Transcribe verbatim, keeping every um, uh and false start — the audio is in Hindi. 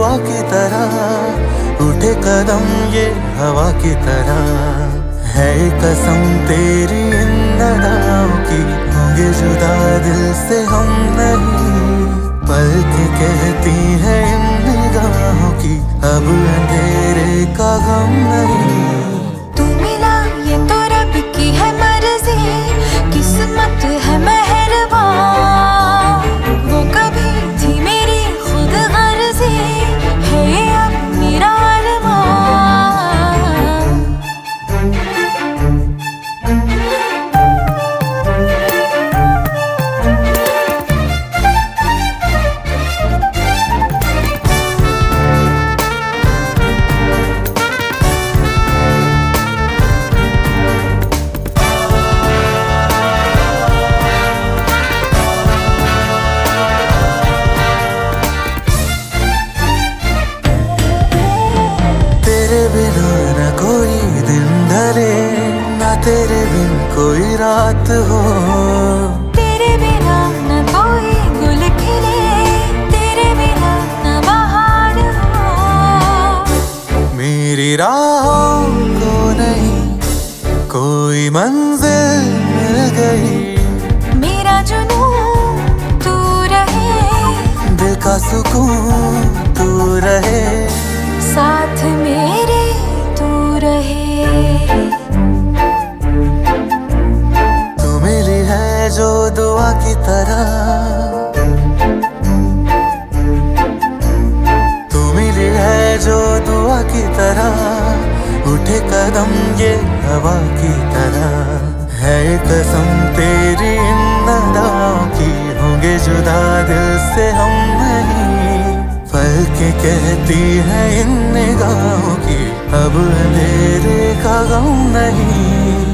दुआ की तरह, उठे कदम ये हवा की तरह। है कसम तेरी इन अदाओं की, होंगे जुदा दिल से हम नहीं। पल के कहती है इन निगाहों की, अब अंधेरे का गम नहीं। तू मिला ये तो रब की है मर्जी, किस्मत है मेहरबान। वो कभी थी मेरी खुद गर्जी, है ये अब मेरा ना तेरे बिन कोई रात हो। तेरे बिना न कोई गुल खिले, तेरे बिना न बहार हो। मेरी राहों को नहीं कोई मंजिल मिल गई। मेरा जुनून तू रहे, दिल का सुकून तू रहे, साथ मेरे तू रहे। जो दुआ की तरह तू मिली है, जो दुआ की तरह। उठे कदम ये हवा की तरह, है कसम तेरी इन अदाओं की, होंगे जुदा दिल से हम नहीं। पल के कहती है इन निगाहों की, अब अंधेरे का गम नहीं।